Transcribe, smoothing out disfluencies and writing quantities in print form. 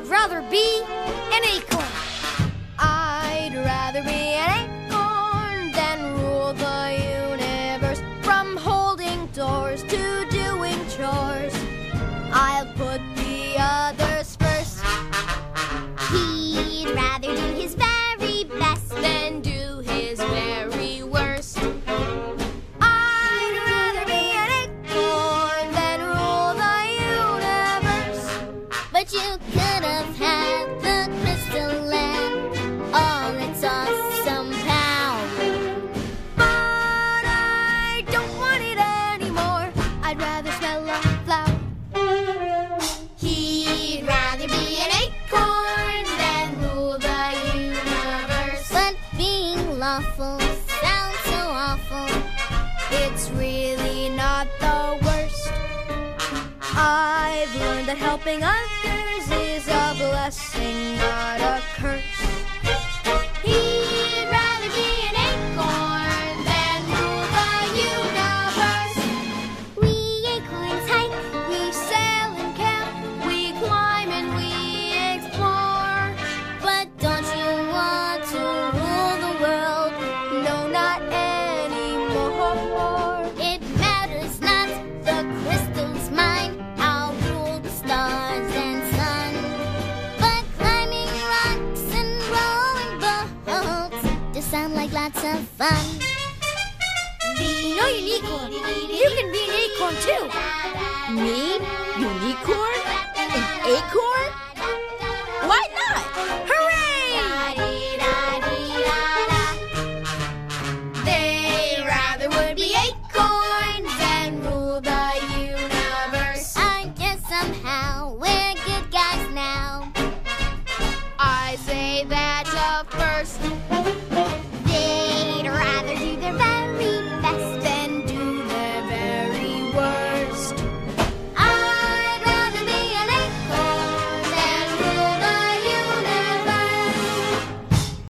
rather be an acorn. I'd rather be an acorn than rule the universe, from holding doors to doing chores. I'll put the others first. He'd rather do his very best Then do his very worst. I'd rather be an acorn than rule the universe. But you could have had the crystal land, all its awesome power. But I don't want it anymore. I'd rather smell a flower. He'd rather be an acorn Than rule the universe. but being lawful sounds so awful. It's really not the worst. I've learned that helping others is a blessing, not a curse. He'd rather be an acorn than rule the universe. We acorns hike, We sail and camp, we climb and we explore. but don't you want to rule the world? No, not anymore. It matters not, the crystal's mine. I'll rule the stars and sun. But climbing rocks and rowing boats just sound like lots of fun. You know, Unicorn, you can be an acorn too. Me? Unicorn? An acorn? Why not? Hooray! They rather would be acorns than rule the universe. I guess somehow we're good guys now. I say that first.